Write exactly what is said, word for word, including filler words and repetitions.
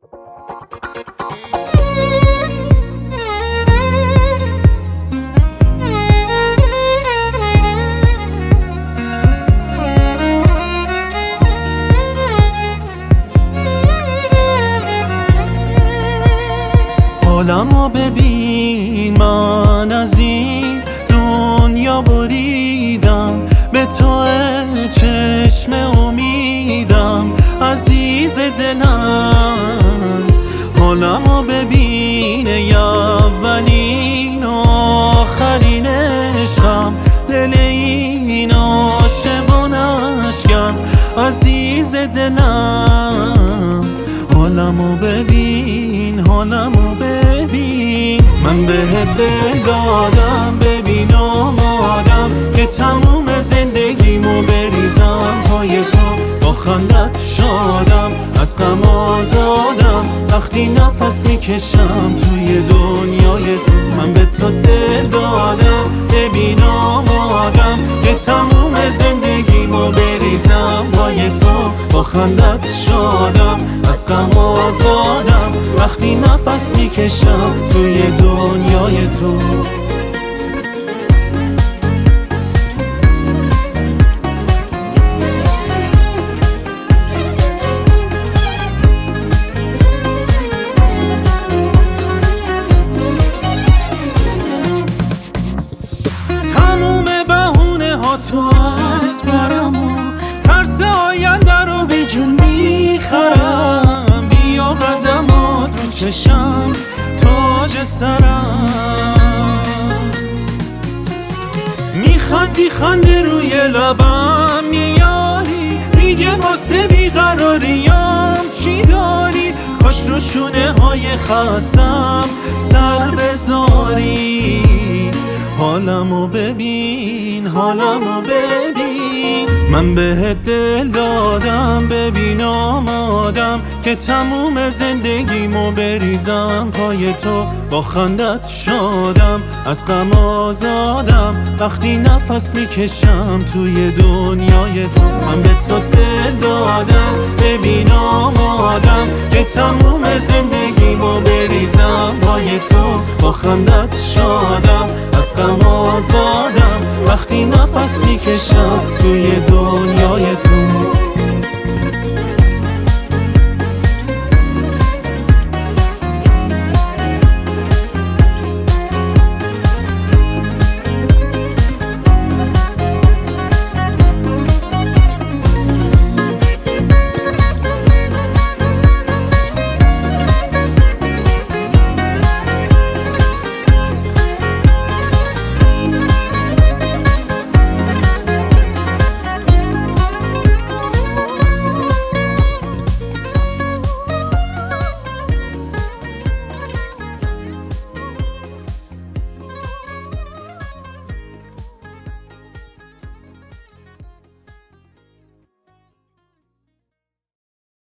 حالمو ببین، من از این دنیا بریدم، به تو چشم امیدم عزیز دلم. حالمو ببین، ای اولین و آخرین عشقم، دل این عاشقانشگم عزیز دلم. حالمو ببین، حالمو ببین، من بهت دل دادم، ببین آمادم که تموم زندگیمو بریزم پای تو، با خندت شادم، از غم آزادم وقتی نفس میکشم توی دنیای تو. من به تو دل دادم، ببین آمادم که تموم زندگیمو بریزم پای تو، با خندت شادم، از غم آزادم وقتی نفس میکشم توی دنیای تو. تموم بهونه ها تو از برم و ترس آینده رو به جون میخرم، بیا قدمات رو چشم تاج سرم، میخندی خنده روی لبم میاری، دیگه واسه بیقراریم چی داری؟ کاش رو شونه های خستم سر بذاری. حالمو ببین، حالمو ببین، من بهت دل دادم، ببین آمادم که تموم زندگیمو بریزم پای تو، با خندت شادم، از غم آزادم وقتی نفس میکشم توی دنیای تو. من به تو دل دادم، ببین آمادم که تموم زندگیمو بریزم پای تو، با خندت شادم، از غم آزادم وقتی نفس میکشم توی دنیای تو.